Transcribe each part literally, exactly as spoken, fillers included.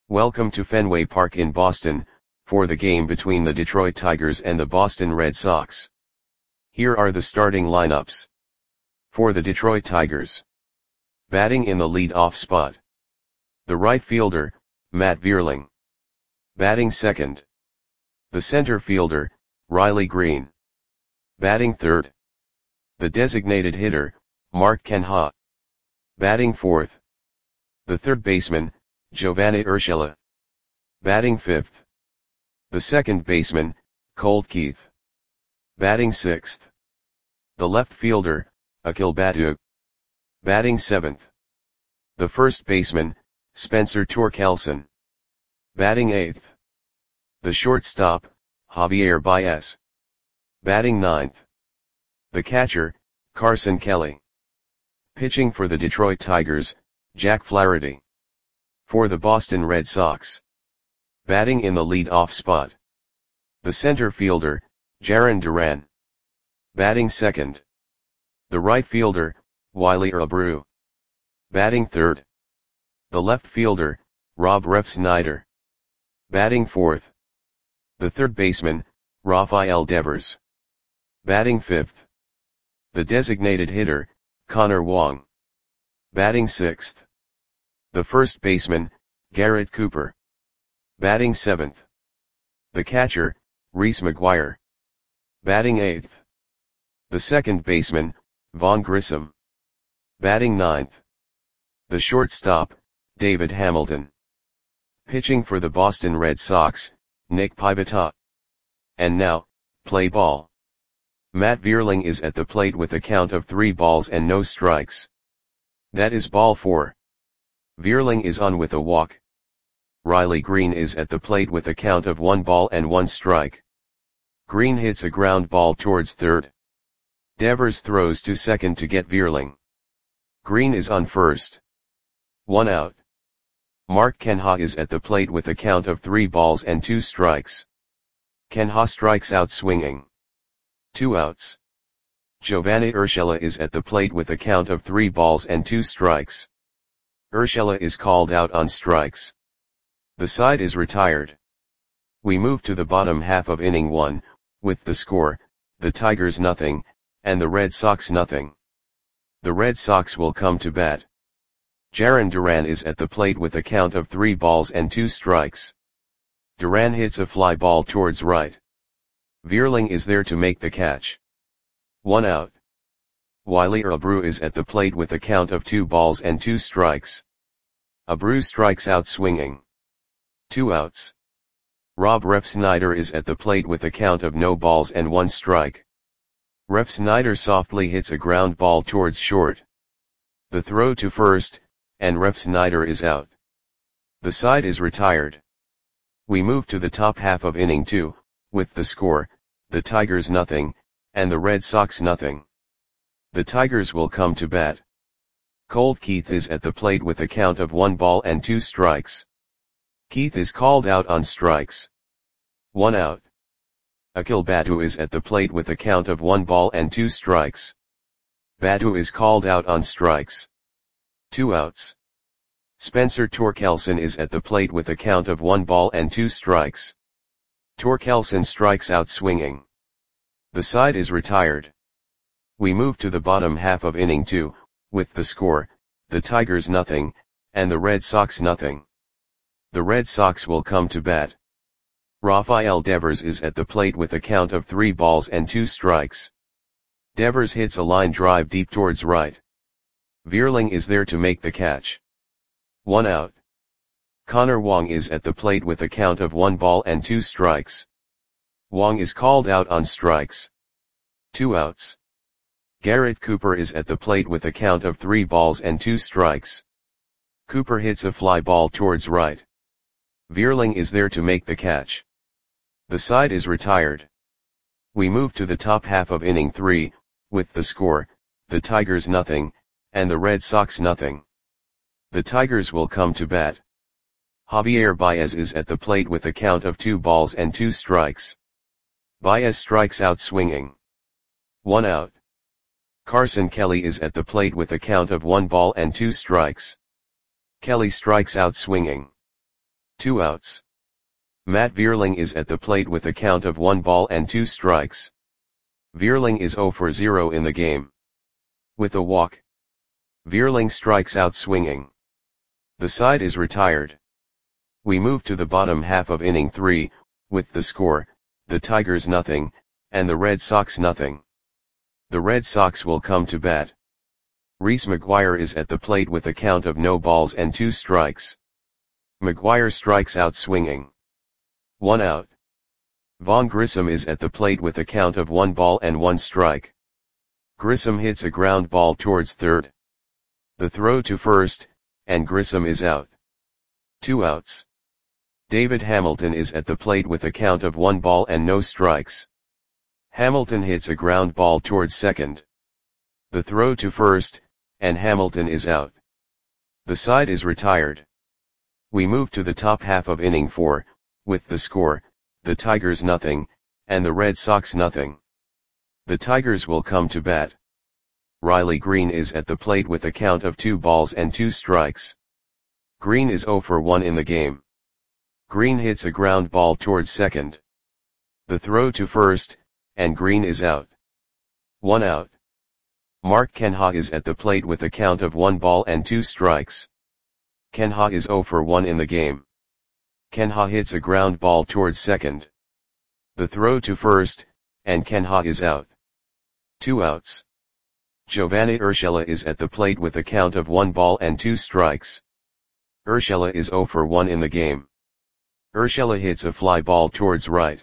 Welcome to Fenway Park in Boston, for the game between the Detroit Tigers and the Boston Red Sox. Here are the starting lineups. For the Detroit Tigers. Batting in the lead-off spot. The right fielder, Matt Vierling. Batting second. The center fielder, Riley Greene. Batting third. The designated hitter, Mark Canha. Batting fourth. The third baseman, Giovanni Urshela. Batting fifth. The second baseman, Colt Keith. Batting sixth. The left fielder, Akil Baddoo. Batting seventh. The first baseman, Spencer Torkelson. Batting eighth. The shortstop, Javier Baez. Batting ninth. The catcher, Carson Kelly. Pitching for the Detroit Tigers, Jack Flaherty. For the Boston Red Sox. Batting in the lead-off spot. The center fielder, Jarren Duran. Batting second. The right fielder, Wiley Abreu. Batting third. The left fielder, Rob Refsnyder. Batting fourth. The third baseman, Rafael Devers. Batting fifth. The designated hitter, Connor Wong. Batting sixth. The first baseman, Garrett Cooper. Batting seventh. The catcher, Reese McGuire. Batting eighth. The second baseman, Vaughn Grissom. Batting ninth. The shortstop, David Hamilton. Pitching for the Boston Red Sox, Nick Pivetta. And now, play ball. Matt Vierling is at the plate with a count of three balls and no strikes. That is ball four. Vierling is on with a walk. Riley Greene is at the plate with a count of one ball and one strike. Greene hits a ground ball towards third. Devers throws to second to get Vierling. Greene is on first. One out. Mark Canha is at the plate with a count of three balls and two strikes. Canha strikes out swinging. Two outs. Giovanni Urshela is at the plate with a count of three balls and two strikes. Urshela is called out on strikes. The side is retired. We move to the bottom half of inning one, with the score, the Tigers nothing, and the Red Sox nothing. The Red Sox will come to bat. Jarren Duran is at the plate with a count of three balls and two strikes. Duran hits a fly ball towards right. Vierling is there to make the catch. One out. Wiley Abreu is at the plate with a count of two balls and two strikes. Abreu strikes out swinging. Two outs. Rob Refsnyder is at the plate with a count of no balls and one strike. Refsnyder softly hits a ground ball towards short. The throw to first, and Refsnyder is out. The side is retired. We move to the top half of inning two, with the score, the Tigers nothing, and the Red Sox nothing. The Tigers will come to bat. Colt Keith is at the plate with a count of one ball and two strikes. Keith is called out on strikes. One out. Akil Baddoo is at the plate with a count of one ball and two strikes. Baddoo is called out on strikes. Two outs. Spencer Torkelson is at the plate with a count of one ball and two strikes. Torkelson strikes out swinging. The side is retired. We move to the bottom half of inning two, with the score, the Tigers nothing, and the Red Sox nothing. The Red Sox will come to bat. Rafael Devers is at the plate with a count of three balls and two strikes. Devers hits a line drive deep towards right. Vierling is there to make the catch. One out. Connor Wong is at the plate with a count of one ball and two strikes. Wong is called out on strikes. Two outs. Garrett Cooper is at the plate with a count of three balls and two strikes. Cooper hits a fly ball towards right. Vierling is there to make the catch. The side is retired. We move to the top half of inning three, with the score, the Tigers nothing, and the Red Sox nothing. The Tigers will come to bat. Javier Baez is at the plate with a count of two balls and two strikes. Baez strikes out swinging. One out. Carson Kelly is at the plate with a count of one ball and two strikes. Kelly strikes out swinging. two outs. Matt Vierling is at the plate with a count of one ball and two strikes. Vierling is zero for zero in the game. With a walk, Vierling strikes out swinging. The side is retired. We move to the bottom half of inning three, with the score, the Tigers nothing, and the Red Sox nothing. The Red Sox will come to bat. Reese McGuire is at the plate with a count of no balls and two strikes. McGuire strikes out swinging. One out. Vaughn Grissom is at the plate with a count of one ball and one strike. Grissom hits a ground ball towards third. The throw to first, and Grissom is out. Two outs. David Hamilton is at the plate with a count of one ball and no strikes. Hamilton hits a ground ball towards second. The throw to first, and Hamilton is out. The side is retired. We move to the top half of inning four, with the score, the Tigers nothing, and the Red Sox nothing. The Tigers will come to bat. Riley Green is at the plate with a count of two balls and two strikes. Green is zero for one in the game. Green hits a ground ball towards second. The throw to first, and Green is out. One out. Mark Kenha is at the plate with a count of one ball and two strikes. Kenha is zero for one in the game. Kenha hits a ground ball towards second. The throw to first, and Kenha is out. Two outs. Giovanni Urshela is at the plate with a count of one ball and two strikes. Urshela is zero for one in the game. Urshela hits a fly ball towards right.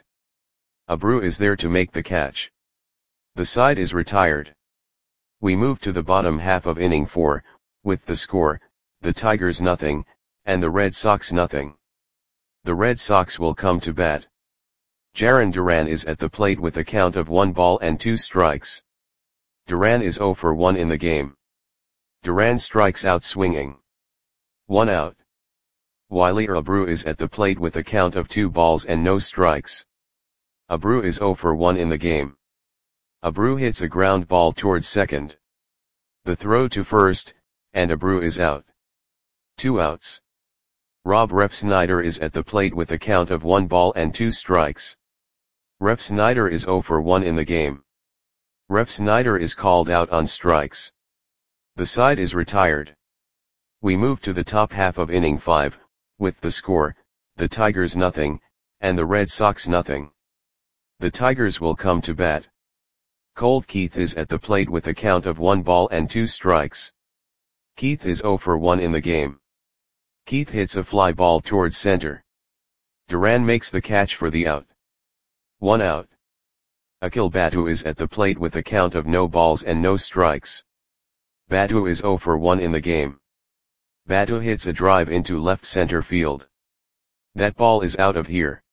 Abreu is there to make the catch. The side is retired. We move to the bottom half of inning four, with the score, the Tigers nothing, and the Red Sox nothing. The Red Sox will come to bat. Jarren Duran is at the plate with a count of one ball and two strikes. Duran is zero for one in the game. Duran strikes out swinging. One out. Wiley Abreu is at the plate with a count of two balls and no strikes. Abreu is zero for one in the game. Abreu hits a ground ball towards second. The throw to first, and Abreu is out. Two outs. Rob Refsnyder is at the plate with a count of one ball and two strikes. Refsnyder is zero for one in the game. Refsnyder is called out on strikes. The side is retired. We move to the top half of inning five, with the score, the Tigers nothing, and the Red Sox nothing. The Tigers will come to bat. Colt Keith is at the plate with a count of one ball and two strikes. Keith is zero for one in the game. Keith hits a fly ball towards center. Duran makes the catch for the out. One out. Akil Batu is at the plate with a count of no balls and no strikes. Batu is zero for one in the game. Batu hits a drive into left center field. That ball is out of here.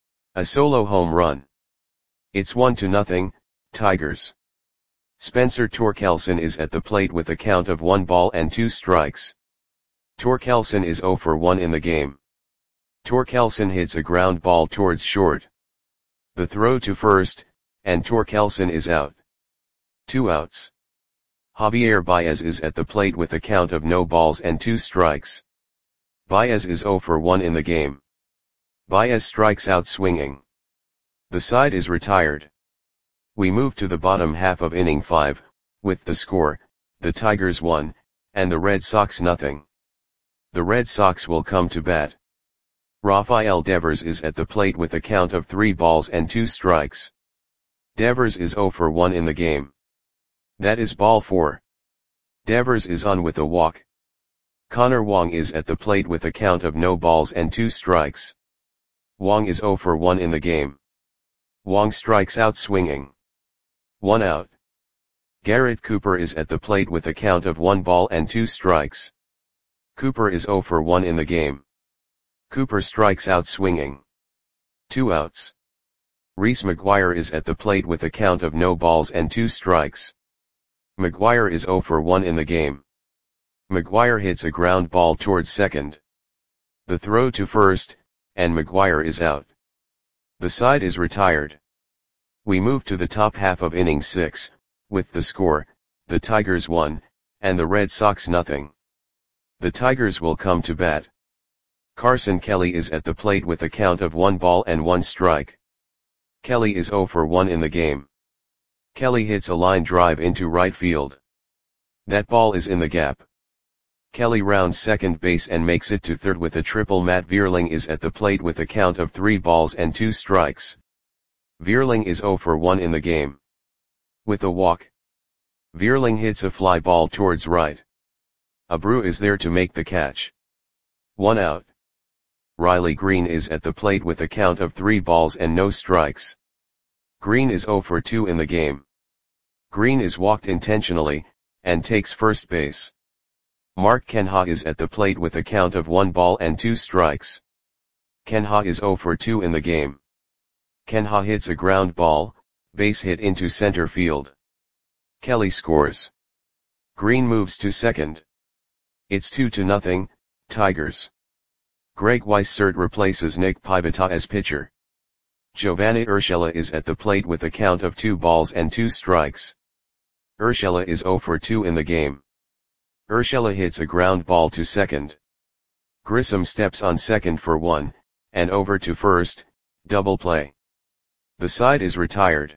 A solo home run. It's one to nothing, Tigers. Spencer Torkelson is at the plate with a count of one ball and two strikes. Torkelson is zero for one in the game. Torkelson hits a ground ball towards short. The throw to first, and Torkelson is out. Two outs. Javier Baez is at the plate with a count of no balls and two strikes. Baez is zero for one in the game. Baez strikes out swinging. The side is retired. We move to the bottom half of inning five, with the score, the Tigers one, and the Red Sox nothing. The Red Sox will come to bat. Rafael Devers is at the plate with a count of three balls and two strikes. Devers is zero for one in the game. That is ball four. Devers is on with a walk. Connor Wong is at the plate with a count of no balls and two strikes. Wong is zero for one in the game. Wong strikes out swinging. One out. Garrett Cooper is at the plate with a count of one ball and two strikes. Cooper is zero for one in the game. Cooper strikes out swinging. Two outs. Reese McGuire is at the plate with a count of no balls and two strikes. McGuire is zero for one in the game. McGuire hits a ground ball towards second. The throw to first, and McGuire is out. The side is retired. We move to the top half of inning six, with the score, the Tigers one, and the Red Sox nothing. The Tigers will come to bat. Carson Kelly is at the plate with a count of one ball and one strike. Kelly is zero for one in the game. Kelly hits a line drive into right field. That ball is in the gap. Kelly rounds second base and makes it to third with a triple. Matt Vierling is at the plate with a count of three balls and two strikes. Vierling is zero for one in the game. With a walk, Vierling hits a fly ball towards right. Abreu is there to make the catch. One out. Riley Green is at the plate with a count of three balls and no strikes. Green is zero for two in the game. Green is walked intentionally, and takes first base. Mark Canha is at the plate with a count of one ball and two strikes. Canha is zero for two in the game. Canha hits a ground ball, base hit into center field. Kelly scores. Green moves to second. It's two to nothing, Tigers. Greg Weissert replaces Nick Pivetta as pitcher. Giovanni Urshela is at the plate with a count of two balls and two strikes. Urshela is zero for two in the game. Urshela hits a ground ball to second. Grissom steps on second for one, and over to first, double play. The side is retired.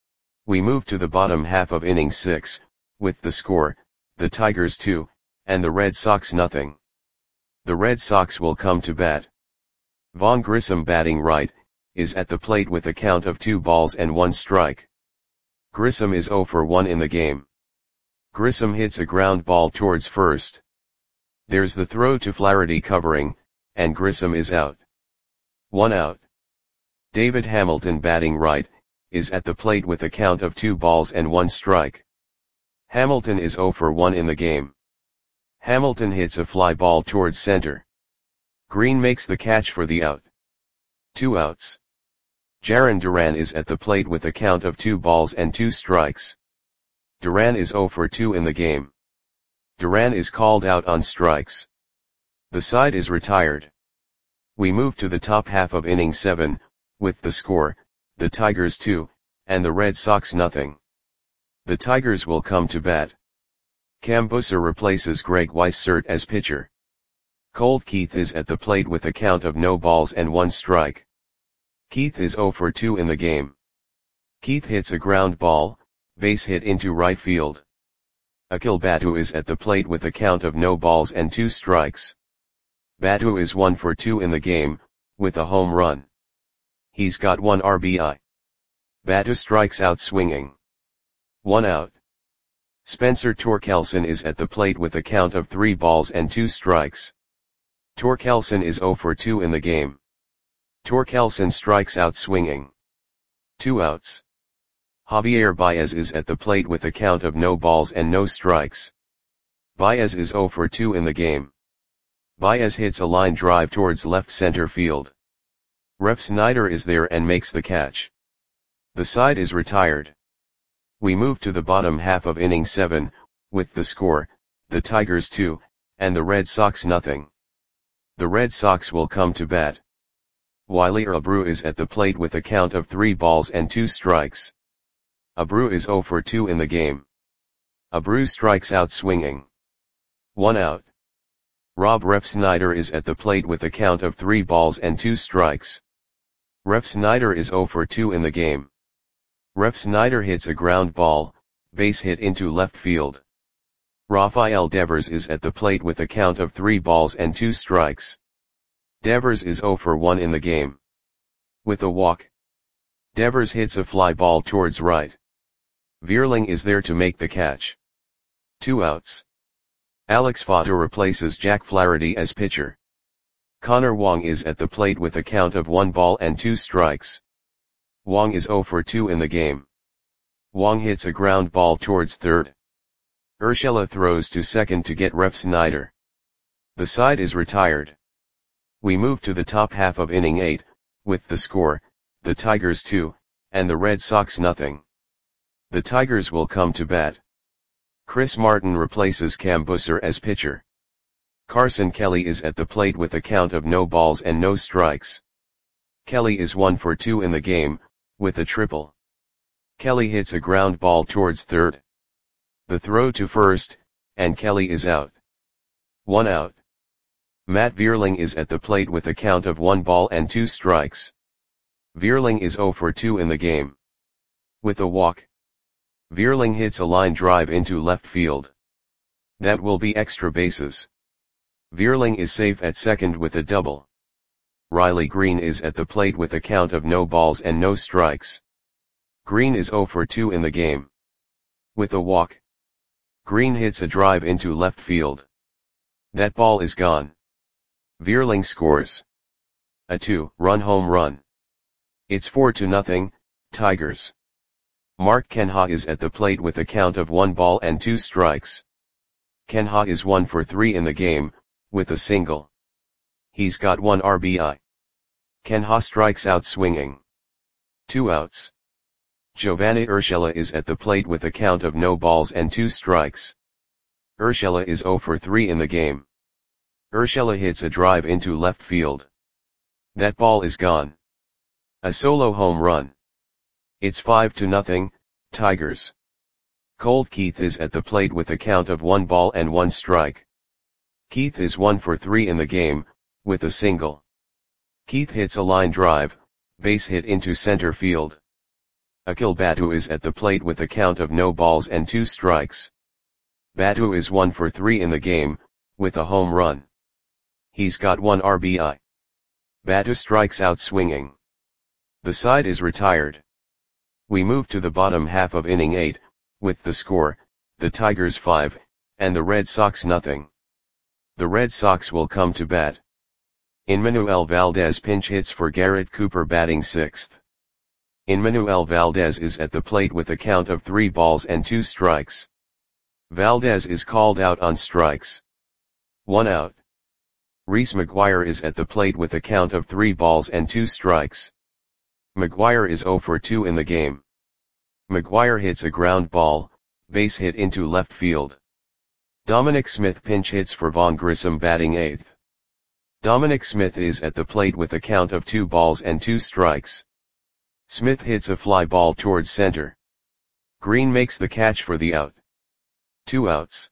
We move to the bottom half of inning six, with the score, the Tigers two, and the Red Sox nothing. The Red Sox will come to bat. Vaughn Grissom, batting right, is at the plate with a count of two balls and one strike. Grissom is zero for one in the game. Grissom hits a ground ball towards first. There's the throw to Flaherty covering, and Grissom is out. One out. David Hamilton, batting right, is at the plate with a count of two balls and one strike. Hamilton is zero for one in the game. Hamilton hits a fly ball towards center. Green makes the catch for the out. Two outs. Jarren Duran is at the plate with a count of two balls and two strikes. Duran is zero for two in the game. Duran is called out on strikes. The side is retired. We move to the top half of inning seven, with the score, the Tigers two, and the Red Sox nothing. The Tigers will come to bat. Cam Busser replaces Greg Weissert as pitcher. Colt Keith is at the plate with a count of no balls and one strike. Keith is zero for two in the game. Keith hits a ground ball, base hit into right field. Akil Baddoo is at the plate with a count of no balls and two strikes. Baddoo is one for two in the game, with a home run. He's got one R B I. Baddoo strikes out swinging. One out. Spencer Torkelson is at the plate with a count of three balls and two strikes. Torkelson is zero for two in the game. Torkelson strikes out swinging. Two outs. Javier Baez is at the plate with a count of no balls and no strikes. Baez is zero for two in the game. Baez hits a line drive towards left center field. Refsnyder is there and makes the catch. The side is retired. We move to the bottom half of inning seven, with the score, the Tigers two, and the Red Sox nothing. The Red Sox will come to bat. Wiley Abreu is at the plate with a count of three balls and two strikes. Abreu is zero for two in the game. Abreu strikes out swinging. One out. Rob Refsnyder is at the plate with a count of three balls and two strikes. Refsnyder is zero for two in the game. Refsnyder hits a ground ball, base hit into left field. Rafael Devers is at the plate with a count of three balls and two strikes. Devers is zero for one in the game. With a walk, Devers hits a fly ball towards right. Vierling is there to make the catch. Two outs. Alex Fato replaces Jack Flaherty as pitcher. Connor Wong is at the plate with a count of one ball and two strikes. Wong is zero for two in the game. Wong hits a ground ball towards third. Urshela throws to second to get Refsnyder. The side is retired. We move to the top half of inning eight, with the score, the Tigers two, and the Red Sox nothing. The Tigers will come to bat. Chris Martin replaces Cam Busser as pitcher. Carson Kelly is at the plate with a count of no balls and no strikes. Kelly is one for two in the game, with a triple. Kelly hits a ground ball towards third. The throw to first, and Kelly is out. One out. Matt Vierling is at the plate with a count of one ball and two strikes. Vierling is zero for two in the game. With a walk, Vierling hits a line drive into left field. That will be extra bases. Vierling is safe at second with a double. Riley Green is at the plate with a count of no balls and no strikes. Green is zero for two in the game. With a walk, Green hits a drive into left field. That ball is gone. Vierling scores a two-run home run. It's four to nothing, Tigers. Mark Canha is at the plate with a count of one ball and two strikes. Canha is one for three in the game, with a single. He's got one R B I. Canha strikes out swinging. Two outs. Giovanni Urshela is at the plate with a count of no balls and two strikes. Urshela is zero for three in the game. Urshela hits a drive into left field. That ball is gone. A solo home run. It's five to nothing, Tigers. Colt Keith is at the plate with a count of one ball and one strike. Keith is one for three in the game, with a single. Keith hits a line drive, base hit into center field. Akil Batu is at the plate with a count of no balls and two strikes. Batu is one for three in the game, with a home run. He's got one R B I. Batu strikes out swinging. The side is retired. We move to the bottom half of inning eight, with the score, the Tigers five, and the Red Sox nothing. The Red Sox will come to bat. Enmanuel Valdez pinch hits for Garrett Cooper batting sixth. Enmanuel Valdez is at the plate with a count of three balls and two strikes. Valdez is called out on strikes. One out. Reese McGuire is at the plate with a count of three balls and two strikes. McGuire is zero for two in the game. McGuire hits a ground ball, base hit into left field. Dominic Smith pinch hits for Vaughn Grissom batting eighth. Dominic Smith is at the plate with a count of two balls and two strikes. Smith hits a fly ball towards center. Green makes the catch for the out. Two outs.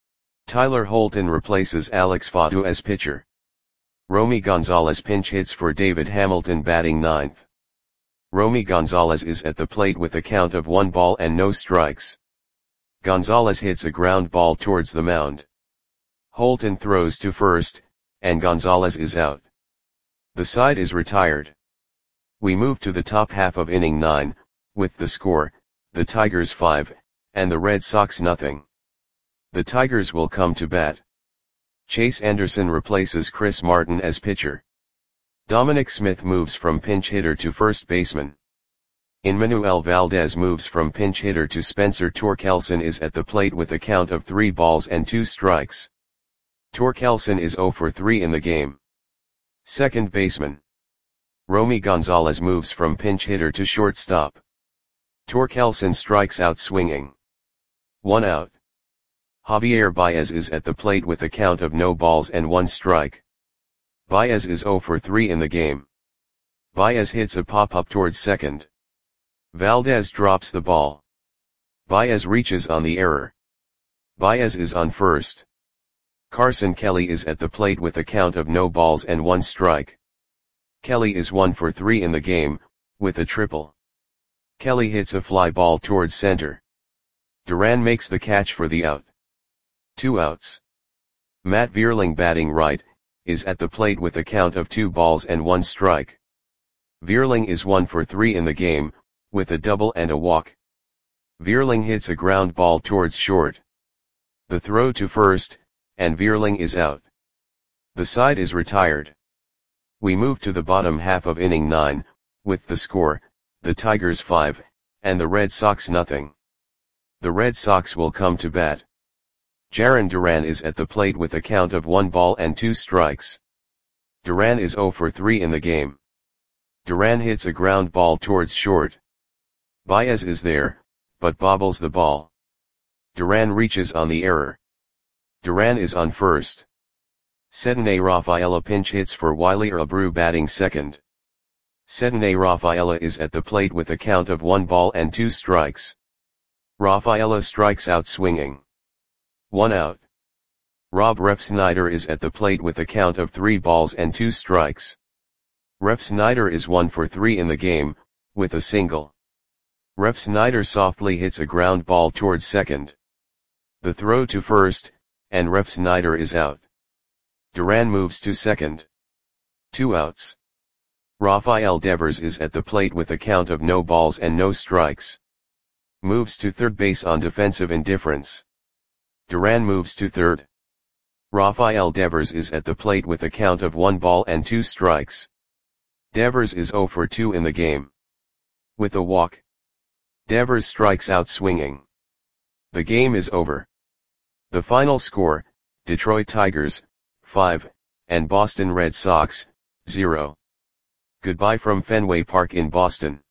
Tyler Holton replaces Alex Fatu as pitcher. Romy Gonzalez pinch hits for David Hamilton batting ninth. Romy Gonzalez is at the plate with a count of one ball and no strikes. Gonzalez hits a ground ball towards the mound. Holton throws to first, and Gonzalez is out. The side is retired. We move to the top half of inning nine, with the score, the Tigers five, and the Red Sox nothing. The Tigers will come to bat. Chase Anderson replaces Chris Martin as pitcher. Dominic Smith moves from pinch hitter to first baseman. Enmanuel Valdez moves from pinch hitter to Spencer Torkelson is at the plate with a count of three balls and two strikes. Torkelson is zero for three in the game. Second baseman. Romy Gonzalez moves from pinch hitter to shortstop. Torkelson strikes out swinging. One out. Javier Baez is at the plate with a count of no balls and one strike. Baez is zero for three in the game. Baez hits a pop-up towards second. Valdez drops the ball. Baez reaches on the error. Baez is on first. Carson Kelly is at the plate with a count of no balls and one strike. Kelly is one for three in the game, with a triple. Kelly hits a fly ball towards center. Duran makes the catch for the out. Two outs. Matt Vierling batting right, is at the plate with a count of two balls and one strike. Vierling is one for three in the game, with a double and a walk. Vierling hits a ground ball towards short. The throw to first, and Vierling is out. The side is retired. We move to the bottom half of inning nine, with the score, the Tigers five, and the Red Sox nothing. The Red Sox will come to bat. Jarren Duran is at the plate with a count of one ball and two strikes. Duran is zero for three in the game. Duran hits a ground ball towards short. Baez is there, but bobbles the ball. Duran reaches on the error. Duran is on first. Sedene Rafaela pinch hits for Wiley Abreu batting second. Sedene Rafaela is at the plate with a count of one ball and two strikes. Rafaela strikes out swinging. One out. Rob Refsnyder is at the plate with a count of three balls and two strikes. Refsnyder is one for three in the game, with a single. Refsnyder softly hits a ground ball towards second. The throw to first, and Refsnyder is out. Duran moves to second. Two outs. Rafael Devers is at the plate with a count of no balls and no strikes. Moves to third base on defensive indifference. Duran moves to third. Rafael Devers is at the plate with a count of one ball and two strikes. Devers is zero for two in the game. With a walk. Devers strikes out swinging. The game is over. The final score, Detroit Tigers, five, and Boston Red Sox, zero. Goodbye from Fenway Park in Boston.